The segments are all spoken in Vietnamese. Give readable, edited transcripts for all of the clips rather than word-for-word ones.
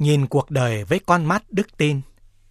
Nhìn cuộc đời với con mắt đức tin.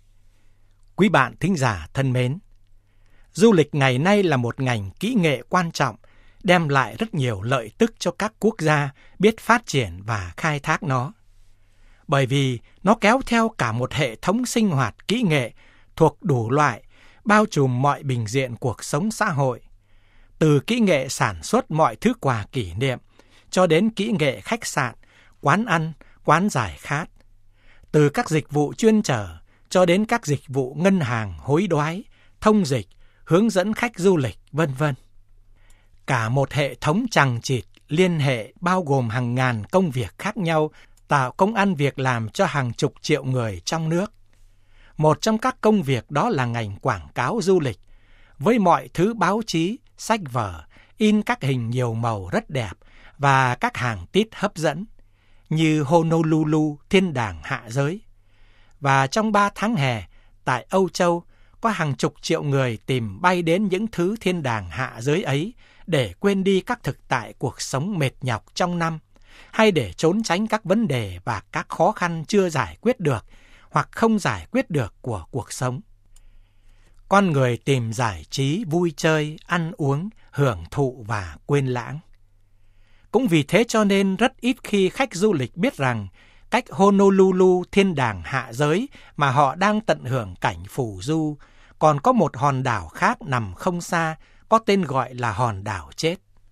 Quý bạn thính giả thân mến, du lịch ngày nay là một ngành kỹ nghệ quan trọng, đem lại rất nhiều lợi tức cho các quốc gia biết phát triển và khai thác nó. Bởi vì nó kéo theo cả một hệ thống sinh hoạt kỹ nghệ thuộc đủ loại, bao trùm mọi bình diện cuộc sống xã hội. Từ kỹ nghệ sản xuất mọi thứ quà kỷ niệm, cho đến kỹ nghệ khách sạn, quán ăn, quán giải khát. Từ các dịch vụ chuyên chở, cho đến các dịch vụ ngân hàng hối đoái, thông dịch, hướng dẫn khách du lịch, vân vân. Cả một hệ thống chằng chịt, liên hệ bao gồm hàng ngàn công việc khác nhau, tạo công ăn việc làm cho hàng chục triệu người trong nước. Một trong các công việc đó là ngành quảng cáo du lịch, với mọi thứ báo chí, sách vở, in các hình nhiều màu rất đẹp và các hàng tít hấp dẫn, như Honolulu, thiên đàng hạ giới. Và trong 3 tháng hè, tại Âu Châu, có hàng chục triệu người tìm bay đến những thứ thiên đàng hạ giới ấy để quên đi các thực tại cuộc sống mệt nhọc trong năm, hay để trốn tránh các vấn đề và các khó khăn chưa giải quyết được hoặc không giải quyết được của cuộc sống. Con người tìm giải trí, vui chơi, ăn uống, hưởng thụ và quên lãng. Cũng vì thế cho nên rất ít khi khách du lịch biết rằng cách Honolulu, thiên đàng hạ giới mà họ đang tận hưởng cảnh phù du, còn có một hòn đảo khác nằm không xa, có tên gọi là hòn đảo chết.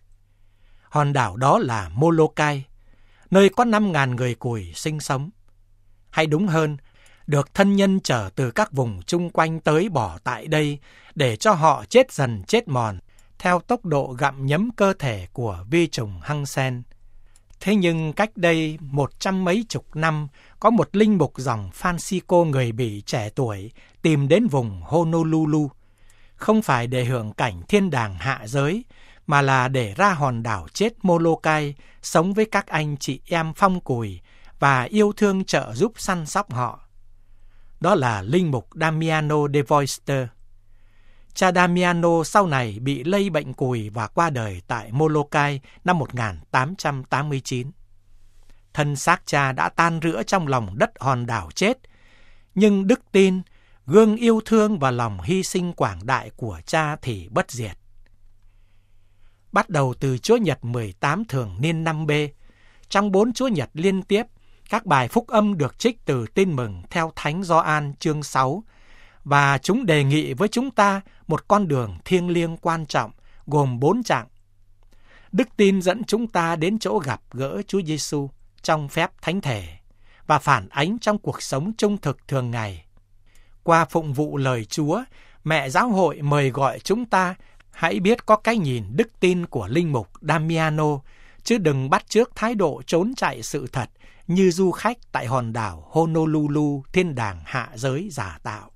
Hòn đảo đó là Molokai, nơi có 5.000 người Cùi sinh sống. Hay đúng hơn, được thân nhân chở từ các vùng chung quanh tới bỏ tại đây để cho họ chết dần chết mòn theo tốc độ gặm nhấm cơ thể của vi trùng hăng sen. Thế nhưng cách đây 100 mấy chục năm, có một linh mục dòng Francisco người Bỉ trẻ tuổi tìm đến vùng Honolulu, không phải để hưởng cảnh thiên đàng hạ giới, mà là để ra hòn đảo chết Molokai sống với các anh chị em phong cùi và yêu thương trợ giúp săn sóc họ. Đó là linh mục Damiano de Voister. Cha Damiano sau này bị lây bệnh cùi và qua đời tại Molokai năm 1889. Thân xác cha đã tan rữa trong lòng đất hòn đảo chết, nhưng đức tin, gương yêu thương và lòng hy sinh quảng đại của cha thì bất diệt. Bắt đầu từ Chúa Nhật 18 thường niên năm B, trong 4 Chúa Nhật liên tiếp, các bài phúc âm được trích từ Tin mừng theo Thánh Gioan chương 6, và chúng đề nghị với chúng ta một con đường thiêng liêng quan trọng gồm 4 chặng. Đức tin dẫn chúng ta đến chỗ gặp gỡ Chúa Giêsu trong phép thánh thể và phản ánh trong cuộc sống trung thực thường ngày. Qua phụng vụ lời Chúa, mẹ giáo hội mời gọi chúng ta hãy biết có cái nhìn đức tin của linh mục Damiano, chứ đừng bắt chước thái độ trốn chạy sự thật như du khách tại hòn đảo Honolulu, thiên đàng hạ giới giả tạo.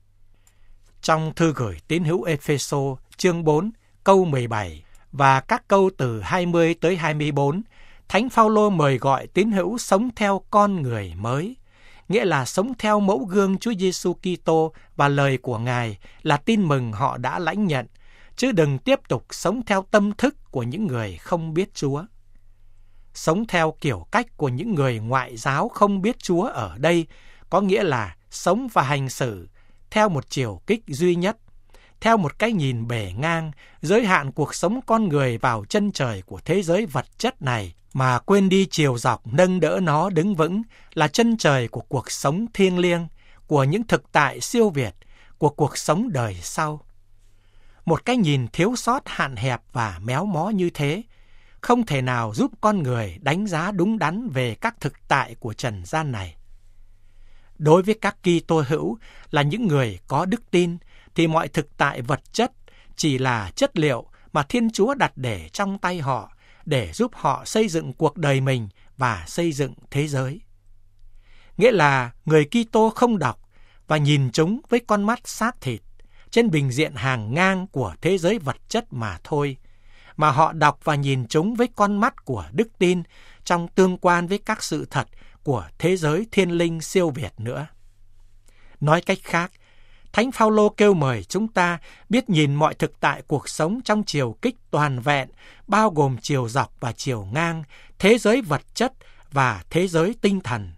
Trong thư gửi tín hữu Ê-phê-sô chương 4 câu 17 và các câu từ 20 tới 24, Thánh Phaolô mời gọi tín hữu sống theo con người mới, nghĩa là sống theo mẫu gương Chúa Giêsu Kitô và lời của Ngài là tin mừng họ đã lãnh nhận, chứ đừng tiếp tục sống theo tâm thức của những người không biết Chúa. Sống theo kiểu cách của những người ngoại giáo không biết Chúa ở đây có nghĩa là sống và hành xử theo một chiều kích duy nhất, theo một cái nhìn bề ngang, giới hạn cuộc sống con người vào chân trời của thế giới vật chất này, mà quên đi chiều dọc nâng đỡ nó đứng vững là chân trời của cuộc sống thiêng liêng, của những thực tại siêu việt, của cuộc sống đời sau. Một cái nhìn thiếu sót, hạn hẹp và méo mó như thế không thể nào giúp con người đánh giá đúng đắn về các thực tại của trần gian này. Đối với các Kitô hữu là những người có đức tin, thì mọi thực tại vật chất chỉ là chất liệu mà Thiên Chúa đặt để trong tay họ để giúp họ xây dựng cuộc đời mình và xây dựng thế giới. Nghĩa là người Kitô không đọc và nhìn chúng với con mắt xác thịt trên bình diện hàng ngang của thế giới vật chất mà thôi, mà họ đọc và nhìn chúng với con mắt của đức tin trong tương quan với các sự thật của thế giới thiên linh siêu việt nữa. Nói cách khác, Thánh Phaolô kêu mời chúng ta biết nhìn mọi thực tại cuộc sống trong chiều kích toàn vẹn, bao gồm chiều dọc và chiều ngang, thế giới vật chất và thế giới tinh thần,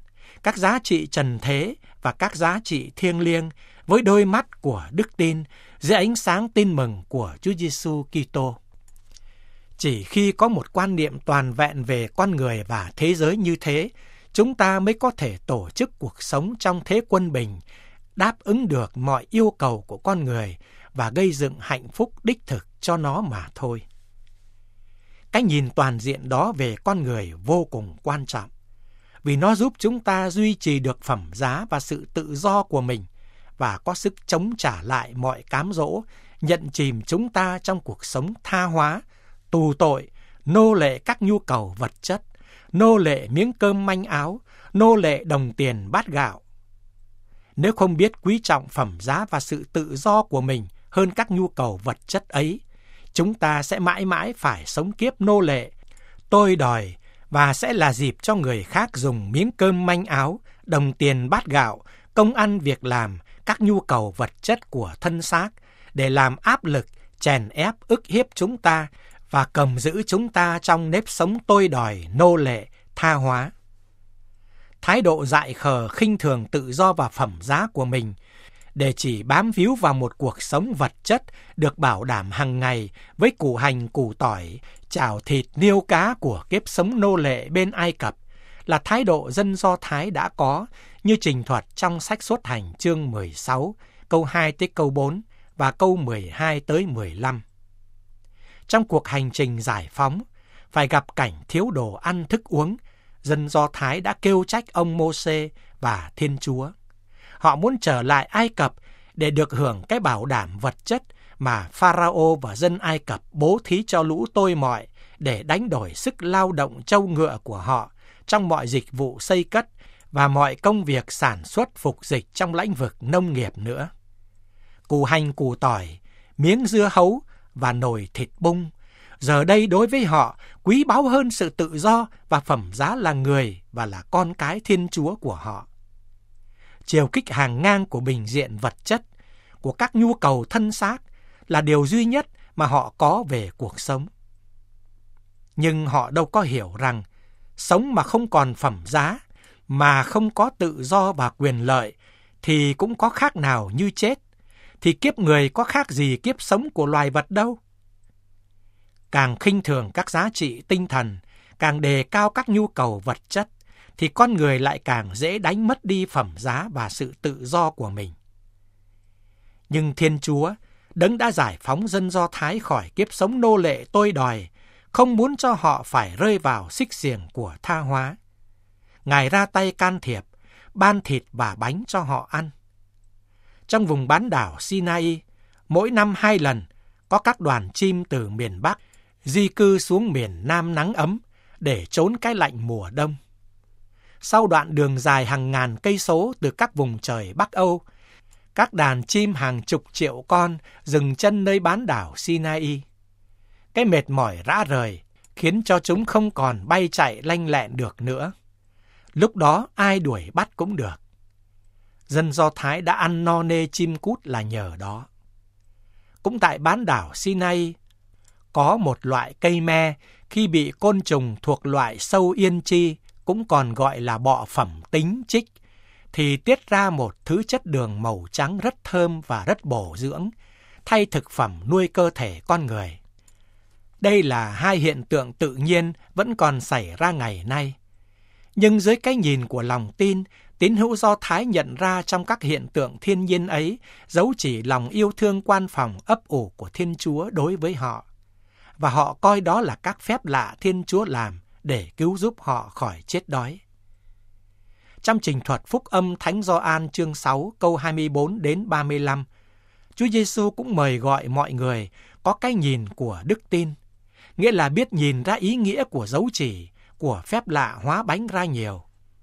các giá trị trần thế và các giá trị thiêng liêng với đôi mắt của đức tin dưới ánh sáng tin mừng của Chúa Giêsu Kitô. Chỉ khi có một quan niệm toàn vẹn về con người và thế giới như thế, chúng ta mới có thể tổ chức cuộc sống trong thế quân bình, đáp ứng được mọi yêu cầu của con người và gây dựng hạnh phúc đích thực cho nó mà thôi. Cái nhìn toàn diện đó về con người vô cùng quan trọng, vì nó giúp chúng ta duy trì được phẩm giá và sự tự do của mình và có sức chống trả lại mọi cám dỗ, nhận chìm chúng ta trong cuộc sống tha hóa, tù tội, nô lệ các nhu cầu vật chất, nô lệ miếng cơm manh áo, nô lệ đồng tiền bát gạo. Nếu không biết quý trọng phẩm giá và sự tự do của mình hơn các nhu cầu vật chất ấy, chúng ta sẽ mãi mãi phải sống kiếp nô lệ, tôi đòi và sẽ là dịp cho người khác dùng miếng cơm manh áo, đồng tiền bát gạo, công ăn việc làm, các nhu cầu vật chất của thân xác để làm áp lực, chèn ép, ức hiếp chúng ta và cầm giữ chúng ta trong nếp sống tôi đòi, nô lệ, tha hóa. Thái độ dại khờ khinh thường tự do và phẩm giá của mình để chỉ bám víu vào một cuộc sống vật chất được bảo đảm hàng ngày với củ hành củ tỏi, chảo thịt niêu cá của kiếp sống nô lệ bên Ai Cập là thái độ dân Do Thái đã có như trình thuật trong sách Xuất Hành chương 16, câu 2 tới câu 4 và câu 12 tới 15. Trong cuộc hành trình giải phóng, phải gặp cảnh thiếu đồ ăn thức uống, dân Do Thái đã kêu trách ông Mô-sê và Thiên Chúa. Họ muốn trở lại Ai Cập để được hưởng cái bảo đảm vật chất mà Pharaoh và dân Ai Cập bố thí cho lũ tôi mọi để đánh đổi sức lao động trâu ngựa của họ trong mọi dịch vụ xây cất và mọi công việc sản xuất phục dịch trong lĩnh vực nông nghiệp nữa. Củ hành củ tỏi, miếng dưa hấu và nồi thịt bung, giờ đây đối với họ quý báu hơn sự tự do và phẩm giá là người và là con cái Thiên Chúa của họ. Chiều kích hàng ngang của bình diện vật chất, của các nhu cầu thân xác là điều duy nhất mà họ có về cuộc sống. Nhưng họ đâu có hiểu rằng sống mà không còn phẩm giá, mà không có tự do và quyền lợi thì cũng có khác nào như chết, thì kiếp người có khác gì kiếp sống của loài vật đâu. Càng khinh thường các giá trị tinh thần, càng đề cao các nhu cầu vật chất, thì con người lại càng dễ đánh mất đi phẩm giá và sự tự do của mình. Nhưng Thiên Chúa, Đấng đã giải phóng dân Do Thái khỏi kiếp sống nô lệ tôi đòi, không muốn cho họ phải rơi vào xích xiềng của tha hóa. Ngài ra tay can thiệp, ban thịt và bánh cho họ ăn. Trong vùng bán đảo Sinai, mỗi năm 2 lần, có các đoàn chim từ miền Bắc di cư xuống miền Nam nắng ấm để trốn cái lạnh mùa đông. Sau đoạn đường dài hàng ngàn cây số từ các vùng trời Bắc Âu, các đàn chim hàng chục triệu con dừng chân nơi bán đảo Sinai. Cái mệt mỏi rã rời khiến cho chúng không còn bay chạy lanh lẹn được nữa. Lúc đó ai đuổi bắt cũng được. Dân Do Thái đã ăn no nê chim cút là nhờ đó. Cũng tại bán đảo Sinai, có một loại cây me khi bị côn trùng thuộc loại sâu yên chi, cũng còn gọi là bọ phẩm tính chích, thì tiết ra một thứ chất đường màu trắng rất thơm và rất bổ dưỡng, thay thực phẩm nuôi cơ thể con người. Đây là hai hiện tượng tự nhiên vẫn còn xảy ra ngày nay. Nhưng dưới cái nhìn của lòng tin, tín hữu Do Thái nhận ra trong các hiện tượng thiên nhiên ấy dấu chỉ lòng yêu thương quan phòng ấp ủ của Thiên Chúa đối với họ. Và họ coi đó là các phép lạ Thiên Chúa làm để cứu giúp họ khỏi chết đói. Trong trình thuật Phúc âm Thánh Gioan chương 6 câu 24 đến 35, Chúa Giêsu cũng mời gọi mọi người có cái nhìn của đức tin, nghĩa là biết nhìn ra ý nghĩa của dấu chỉ, của phép lạ hóa bánh ra nhiều.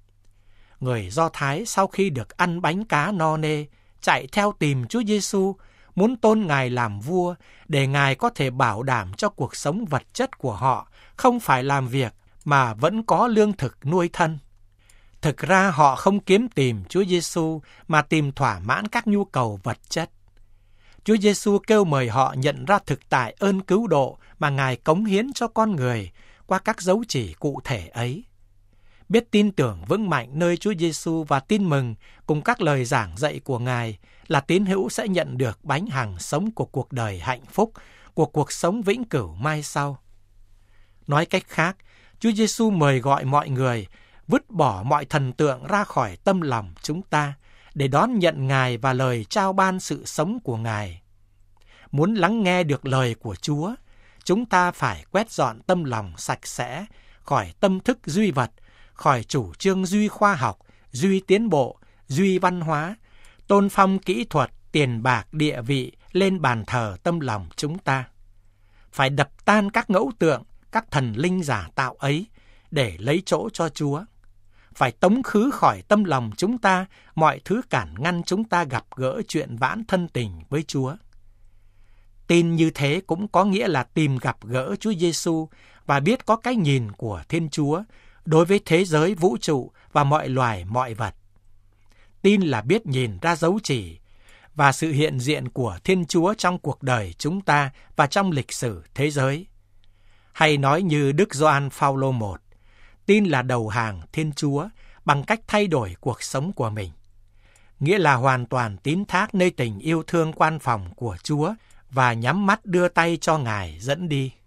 Người Do Thái sau khi được ăn bánh cá no nê, chạy theo tìm Chúa Giêsu, muốn tôn Ngài làm vua để Ngài có thể bảo đảm cho cuộc sống vật chất của họ không phải làm việc mà vẫn có lương thực nuôi thân. Thực ra họ không kiếm tìm Chúa Giêsu mà tìm thỏa mãn các nhu cầu vật chất. Chúa Giêsu kêu mời họ nhận ra thực tại ơn cứu độ mà Ngài cống hiến cho con người qua các dấu chỉ cụ thể ấy. biết tin tưởng vững mạnh nơi Chúa Giêsu và tin mừng cùng các lời giảng dạy của Ngài là tín hữu sẽ nhận được bánh hằng sống của cuộc đời hạnh phúc, của cuộc sống vĩnh cửu mai sau. Nói cách khác, Chúa Giêsu mời gọi mọi người vứt bỏ mọi thần tượng ra khỏi tâm lòng chúng ta để đón nhận Ngài và lời trao ban sự sống của Ngài. Muốn lắng nghe được lời của Chúa, chúng ta phải quét dọn tâm lòng sạch sẽ khỏi tâm thức duy vật, khỏi chủ trương duy khoa học, duy tiến bộ, duy văn hóa, tôn phong kỹ thuật, tiền bạc, địa vị lên bàn thờ tâm lòng chúng ta. Phải đập tan các ngẫu tượng, các thần linh giả tạo ấy để lấy chỗ cho Chúa. Phải tống khứ khỏi tâm lòng chúng ta mọi thứ cản ngăn chúng ta gặp gỡ chuyện vãn thân tình với Chúa. Tin như thế cũng có nghĩa là tìm gặp gỡ Chúa Giêsu và biết có cái nhìn của Thiên Chúa đối với thế giới vũ trụ và mọi loài mọi vật. Tin là biết nhìn ra dấu chỉ và sự hiện diện của Thiên Chúa trong cuộc đời chúng ta và trong lịch sử thế giới. Hay nói như Đức Gioan Phaolô I, tin là đầu hàng Thiên Chúa bằng cách thay đổi cuộc sống của mình. Nghĩa là hoàn toàn tín thác nơi tình yêu thương quan phòng của Chúa và nhắm mắt đưa tay cho Ngài dẫn đi.